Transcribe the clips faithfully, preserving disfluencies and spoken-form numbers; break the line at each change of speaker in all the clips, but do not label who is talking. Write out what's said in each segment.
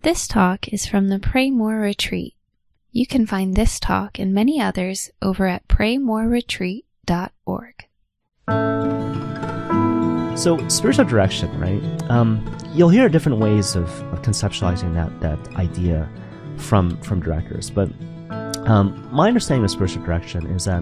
This talk is from the Pray More Retreat. You can find this talk and many others over at pray more retreat dot org.
So, spiritual direction, right? Um, you'll hear different ways of, of conceptualizing that that idea from from directors, but um, my understanding of spiritual direction is that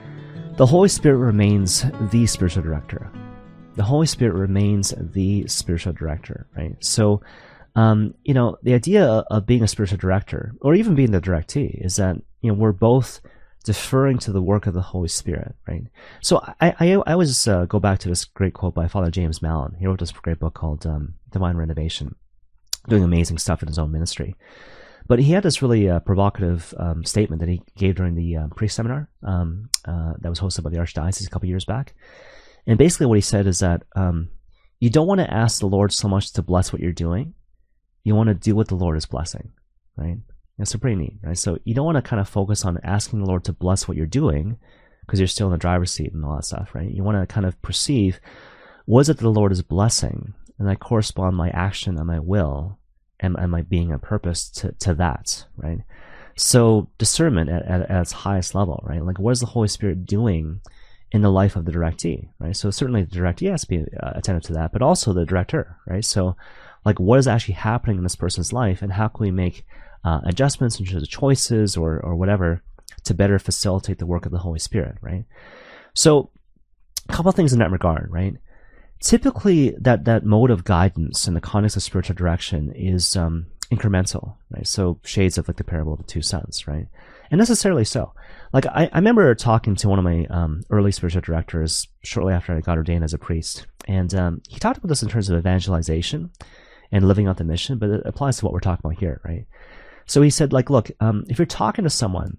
the Holy Spirit remains the spiritual director. The Holy Spirit remains the spiritual director, right? So, um, you know, the idea of being a spiritual director, or even being the directee, is that, you know, we're both deferring to the work of the Holy Spirit, right? So I I, I always uh, go back to this great quote by Father James Mallon. He wrote this great book called um, Divine Renovation, doing amazing stuff in his own ministry. But he had this really uh, provocative um, statement that he gave during the um, priest seminar um, uh, that was hosted by the Archdiocese a couple years back. And basically what he said is that um, you don't want to ask the Lord so much to bless what you're doing. You want to do what the Lord is blessing, right? That's pretty neat, right? So you don't want to kind of focus on asking the Lord to bless what you're doing because you're still in the driver's seat and all that stuff, right? You want to kind of perceive, what is it that the Lord is blessing? And I correspond my action and my will and, and my being and purpose to, to that, right? So discernment at, at, at its highest level, right? Like, what is the Holy Spirit doing in the life of the directee, right? So certainly the directee has to be uh, attentive to that, but also the director, right? So like, what is actually happening in this person's life, and how can we make uh, adjustments in terms of choices or or whatever to better facilitate the work of the Holy Spirit, right? So a couple of things in that regard, right? Typically, that, that mode of guidance in the context of spiritual direction is um, incremental, right? So shades of like the parable of the two sons, right? And necessarily so. Like, I, I remember talking to one of my um, early spiritual directors shortly after I got ordained as a priest, and um, he talked about this in terms of evangelization and living out the mission, but it applies to what we're talking about here, right? So he said, like, look, um, if you're talking to someone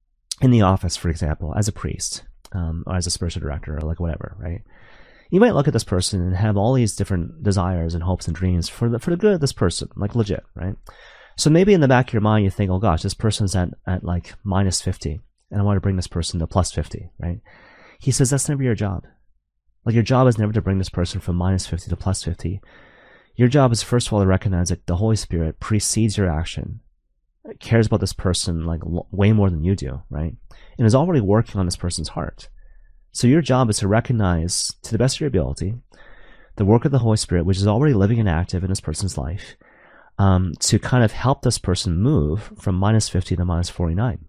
in the office, for example, as a priest, um, or as a spiritual director, or like whatever, right? You might look at this person and have all these different desires and hopes and dreams for the, for the good of this person, like legit, right? So maybe in the back of your mind, you think, oh gosh, this person's at, at like minus fifty, and I want to bring this person to plus fifty, right? He says, that's never your job. Like, your job is never to bring this person from minus fifty to plus fifty. Your job is, first of all, to recognize that the Holy Spirit precedes your action, cares about this person like way more than you do, right? And is already working on this person's heart. So your job is to recognize, to the best of your ability, the work of the Holy Spirit, which is already living and active in this person's life, um, to kind of help this person move from minus fifty to minus forty-nine.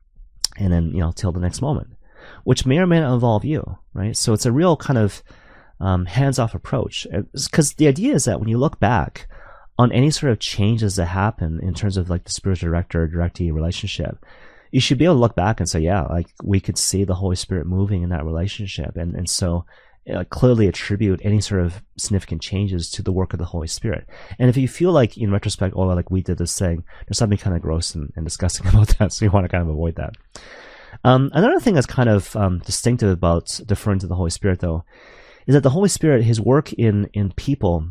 And then, you know, till the next moment, which may or may not involve you, right? So it's a real kind of um, hands-off approach. Because the idea is that when you look back on any sort of changes that happen in terms of like the spiritual director directee relationship, you should be able to look back and say, yeah, like, we could see the Holy Spirit moving in that relationship. And, and so uh, clearly attribute any sort of significant changes to the work of the Holy Spirit. And if you feel like, in retrospect, oh, like we did this thing, there's something kind of gross and, and disgusting about that. So you want to kind of avoid that. Um, another thing that's kind of um, distinctive about deferring to the Holy Spirit, though, is that the Holy Spirit, his work in, in people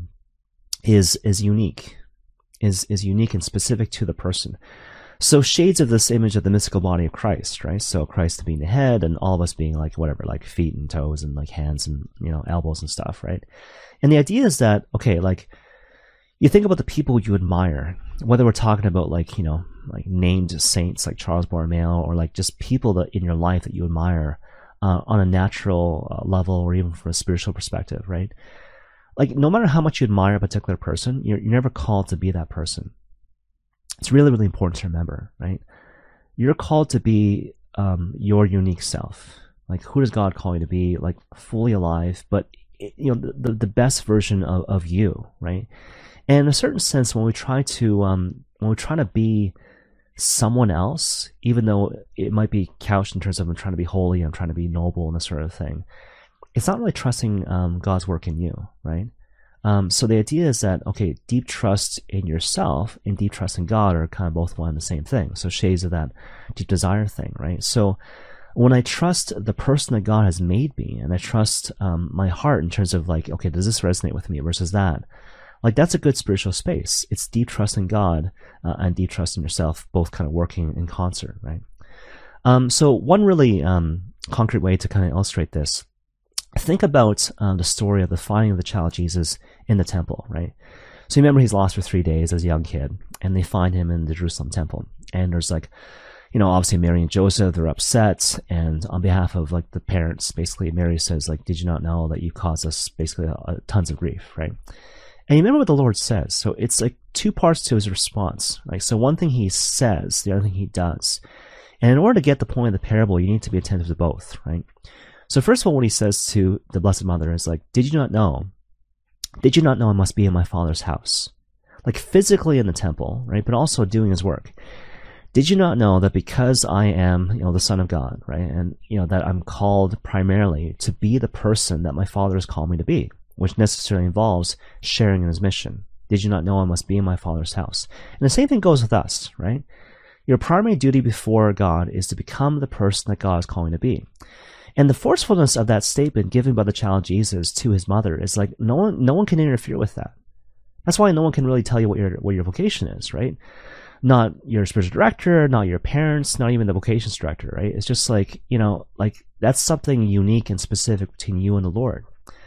is, is unique, is, is unique and specific to the person. So shades of this image of the mystical body of Christ, right? So Christ being the head and all of us being like whatever, like feet and toes and like hands and, you know, elbows and stuff, right? And the idea is that, okay, like, you think about the people you admire, whether we're talking about like, you know, like named saints like Charles Borromeo, or like just people that in your life that you admire uh, on a natural uh, level, or even from a spiritual perspective, right? Like, no matter how much you admire a particular person, you're, you're never called to be that person. It's really, really important to remember, right? You're called to be um, your unique self. Like, who does God call you to be? Like, fully alive, but, you know, the, the best version of, of you, right? And in a certain sense, when we try to, um, when we try to be someone else, even though it might be couched in terms of I'm trying to be holy, I'm trying to be noble and this sort of thing, it's not really trusting um, God's work in you, right? Um, so the idea is that, okay, deep trust in yourself and deep trust in God are kind of both one and the same thing. So shades of that deep desire thing, right? So when I trust the person that God has made me, and I trust um, my heart in terms of like, okay, does this resonate with me versus that? Like, that's a good spiritual space. It's deep trust in God uh, and deep trust in yourself, both kind of working in concert, right? Um, so one really um, concrete way to kind of illustrate this, think about uh, the story of the finding of the child Jesus in the temple, right? So you remember he's lost for three days as a young kid, and they find him in the Jerusalem temple. And there's like, you know, obviously Mary and Joseph, they're upset. And on behalf of like the parents, basically Mary says like, did you not know that you caused us basically uh, tons of grief, right? And you remember what the Lord says. So it's like two parts to his response. Like, so one thing he says, the other thing he does. And in order to get the point of the parable, you need to be attentive to both, right? So first of all, what he says to the Blessed Mother is like, did you not know? Did you not know I must be in my Father's house? Like physically in the temple, right? But also doing his work. Did you not know that because I am, you know, the Son of God, right? And, you know, that I'm called primarily to be the person that my Father has called me to be, which necessarily involves sharing in his mission. Did you not know I must be in my Father's house? And the same thing goes with us, right? Your primary duty before God is to become the person that God is calling to be. And the forcefulness of that statement given by the child Jesus to his mother is like, no one, no one can interfere with that. That's why no one can really tell you what your, what your vocation is, right? Not your spiritual director, not your parents, not even the vocations director, right? It's just like, you know, like that's something unique and specific between you and the Lord.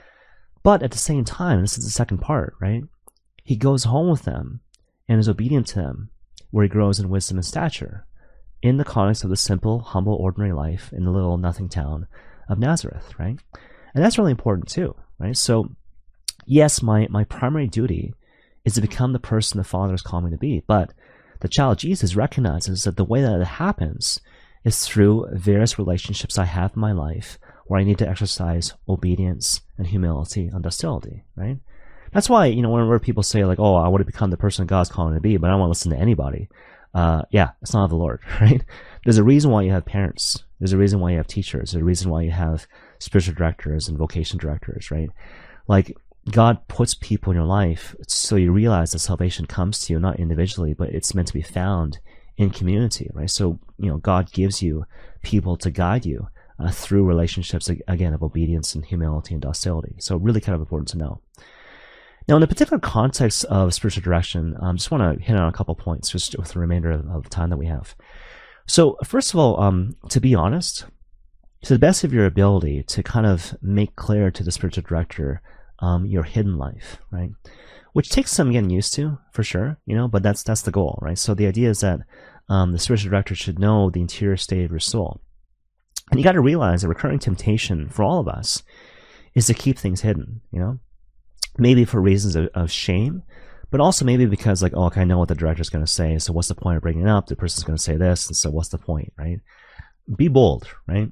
But at the same time, this is the second part, right? He goes home with them and is obedient to them, where he grows in wisdom and stature, in the context of the simple, humble, ordinary life in the little nothing town of Nazareth, right? And that's really important too, right? So, yes, my, my primary duty is to become the person the Father is calling me to be, but the child Jesus recognizes that the way that it happens is through various relationships I have in my life where I need to exercise obedience and humility and docility, right? That's why, you know, whenever people say like, oh, I want to become the person God's calling me to be, but I don't want to listen to anybody. Uh, yeah, it's not of the Lord, right? There's a reason why you have parents. There's a reason why you have teachers. There's a reason why you have spiritual directors and vocation directors, right? Like, God puts people in your life so you realize that salvation comes to you, not individually, but it's meant to be found in community, right? So, you know, God gives you people to guide you uh, through relationships, again, of obedience and humility and docility. So really kind of important to know. Now, in the particular context of spiritual direction, I um, just want to hit on a couple points just with the remainder of, of the time that we have. So, first of all, um, to be honest, to the best of your ability to kind of make clear to the spiritual director um, your hidden life, right? Which takes some getting used to, for sure, you know, but that's that's the goal, right? So the idea is that um, the spiritual director should know the interior state of your soul. And you got to realize a recurring temptation for all of us is to keep things hidden, you know? Maybe for reasons of, of shame, but also maybe because like, oh, okay, I know what the director's going to say, so what's the point of bringing it up? The person's going to say this, and so what's the point, right? Be bold, right?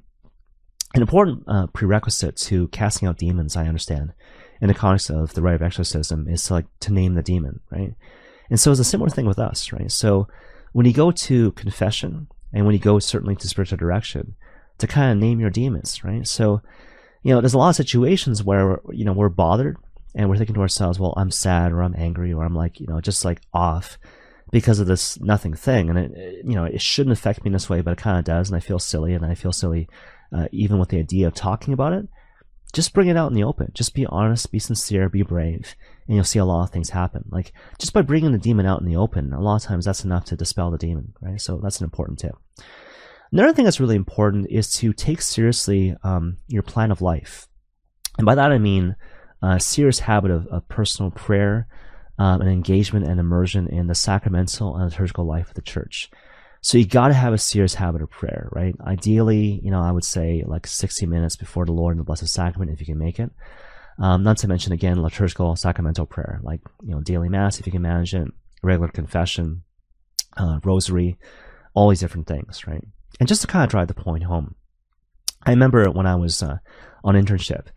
An important uh, prerequisite to casting out demons, I understand, in the context of the rite of exorcism, is to like to name the demon, right? And so it's a similar thing with us, right? So when you go to confession, and when you go certainly to spiritual direction, to kind of name your demons, right? So, you know, there's a lot of situations where, you know, we're bothered, and we're thinking to ourselves, well, I'm sad, or I'm angry, or I'm like, you know, just like off because of this nothing thing. And, it, it, you know, it shouldn't affect me in this way, but it kind of does. And I feel silly, and I feel silly uh, even with the idea of talking about it. Just bring it out in the open. Just be honest, be sincere, be brave, and you'll see a lot of things happen. Like, just by bringing the demon out in the open, a lot of times that's enough to dispel the demon, right? So that's an important tip. Another thing that's really important is to take seriously um, your plan of life. And by that I mean a serious habit of, of personal prayer, um, and engagement and immersion in the sacramental and liturgical life of the church. So you got to have a serious habit of prayer, right? Ideally, you know, I would say like sixty minutes before the Lord and the Blessed Sacrament, if you can make it. Um, not to mention, again, liturgical sacramental prayer, like, you know, daily mass, if you can manage it, regular confession, uh, rosary, all these different things, right? And just to kind of drive the point home, I remember when I was uh, on internship,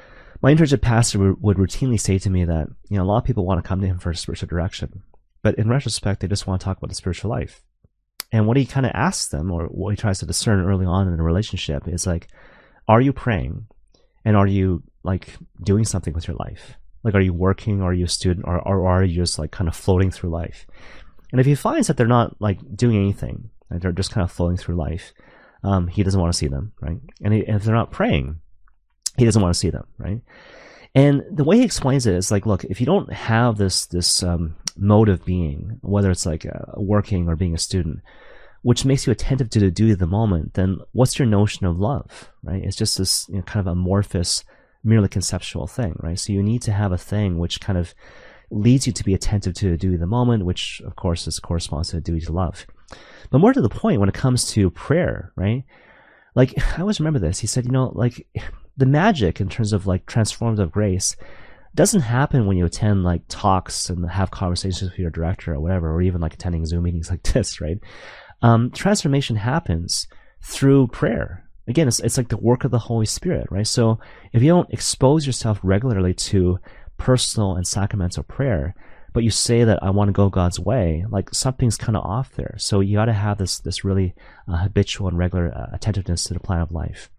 my internship pastor would routinely say to me that, you know, a lot of people want to come to him for spiritual direction, but in retrospect, they just want to talk about the spiritual life. And what he kind of asks them, or what he tries to discern early on in a relationship, is like, are you praying? And are you like doing something with your life? Like, are you working? Or are you a student? Or, or are you just like kind of floating through life? And if he finds that they're not like doing anything, and they're just kind of floating through life, um, he doesn't want to see them, right? And, he, and if they're not praying, he doesn't want to see them, right? And the way he explains it is like, look, if you don't have this this um, mode of being, whether it's like uh, working or being a student, which makes you attentive to the duty of the moment, then what's your notion of love, right? It's just this, you know, kind of amorphous, merely conceptual thing, right? So you need to have a thing which kind of leads you to be attentive to the duty of the moment, which of course is corresponds to the duty to love. But more to the point, when it comes to prayer, right? Like, I always remember this. He said, you know, like, the magic in terms of like transformative grace doesn't happen when you attend like talks and have conversations with your director or whatever, or even like attending Zoom meetings like this, right? Um, transformation happens through prayer. Again, it's, it's like the work of the Holy Spirit, right? So if you don't expose yourself regularly to personal and sacramental prayer, but you say that I want to go God's way, like something's kind of off there. So you got to have this this really uh, habitual and regular uh, attentiveness to the plan of life.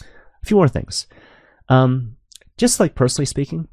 A few more things. Um, just like personally speaking,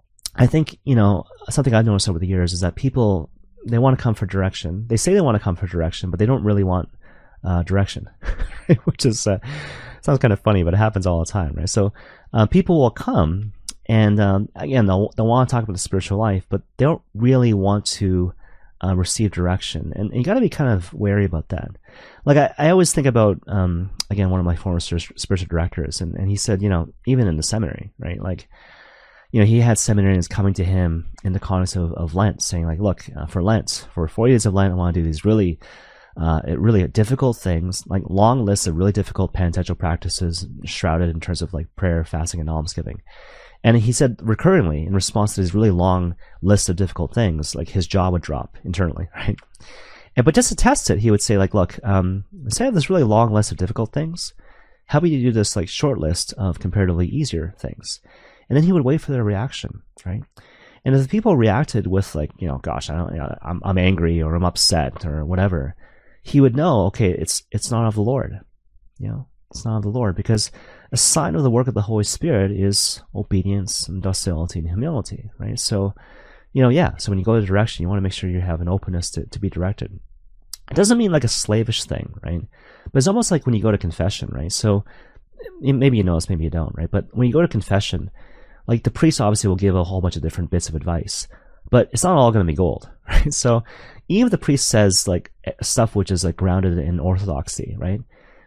I think, you know, something I've noticed over the years is that people, they want to come for direction. They say they want to come for direction, but they don't really want uh, direction, which is uh, sounds kind of funny, but it happens all the time, right? So uh, people will come, and um, again, they'll, they'll want to talk about the spiritual life, but they don't really want to uh, receive direction. And, and you got to be kind of wary about that. Like, I, I always think about, um, again, one of my former spiritual directors, and, and he said, you know, even in the seminary, right? Like, you know, he had seminarians coming to him in the context of, of Lent, saying like, look, uh, for Lent, for forty days of Lent, I want to do these really, uh, really difficult things, like long lists of really difficult penitential practices shrouded in terms of like prayer, fasting, and almsgiving. And he said recurringly, in response to these really long lists of difficult things, like his jaw would drop internally, right? And, but just to test it, he would say like, look, um, instead of this really long list of difficult things, how about you do this like short list of comparatively easier things? And then he would wait for their reaction, right? And if the people reacted with like, you know, gosh, I don't, you know, I'm, I'm angry or I'm upset or whatever, he would know, okay, it's it's not of the Lord, you know, it's not of the Lord, because a sign of the work of the Holy Spirit is obedience and docility and humility, right? So, you know, yeah. So when you go to direction, you want to make sure you have an openness to, to be directed. It doesn't mean like a slavish thing, right? But it's almost like when you go to confession, right? So maybe you know this, maybe you don't, right? But when you go to confession, like the priest obviously will give a whole bunch of different bits of advice, but it's not all going to be gold, right? So even if the priest says like stuff which is like grounded in orthodoxy, right?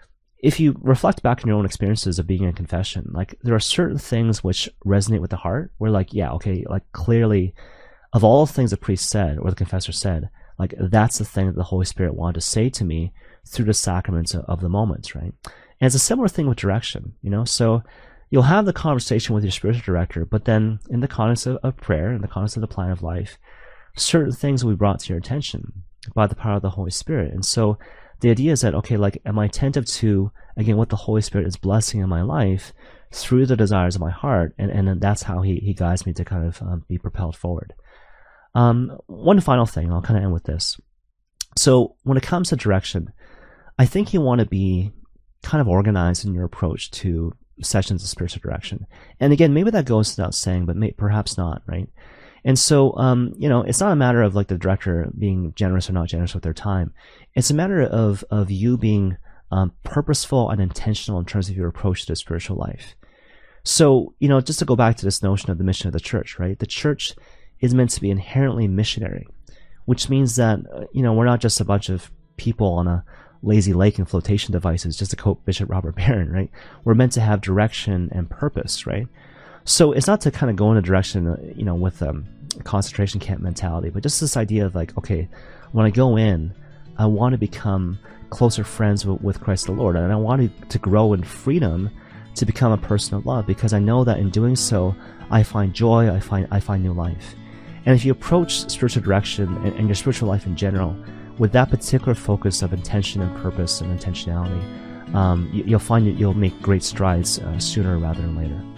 If you reflect back on your own experiences of being in confession, like there are certain things which resonate with the heart where like, yeah, okay, like clearly of all the things the priest said or the confessor said, like that's the thing that the Holy Spirit wanted to say to me through the sacraments of the moments, right? And it's a similar thing with direction, you know? So you'll have the conversation with your spiritual director, but then in the context of, of prayer, in the context of the plan of life, certain things will be brought to your attention by the power of the Holy Spirit. And so the idea is that, okay, like, am I attentive to, again, what the Holy Spirit is blessing in my life through the desires of my heart? And, and that's how he, he guides me to kind of um, be propelled forward. Um, one final thing, I'll kind of end with this. So when it comes to direction, I think you want to be kind of organized in your approach to sessions of spiritual direction. And again, maybe that goes without saying, but may, perhaps not, right? And so, um, you know, it's not a matter of like the director being generous or not generous with their time. It's a matter of, of you being um, purposeful and intentional in terms of your approach to the spiritual life. So, you know, just to go back to this notion of the mission of the church, right? The church is meant to be inherently missionary, which means that, uh, you know, we're not just a bunch of people on a lazy lake and flotation devices, just to quote Bishop Robert Barron, right? We're meant to have direction and purpose, right? So it's not to kind of go in a direction, you know, with um, a concentration camp mentality, but just this idea of like, okay, when I go in, I want to become closer friends with, with Christ the Lord, and I want to, to grow in freedom to become a person of love, because I know that in doing so, I find joy, I find I find new life. And if you approach spiritual direction and, and your spiritual life in general with that particular focus of intention and purpose and intentionality, um, you, you'll find that you'll make great strides uh, sooner rather than later.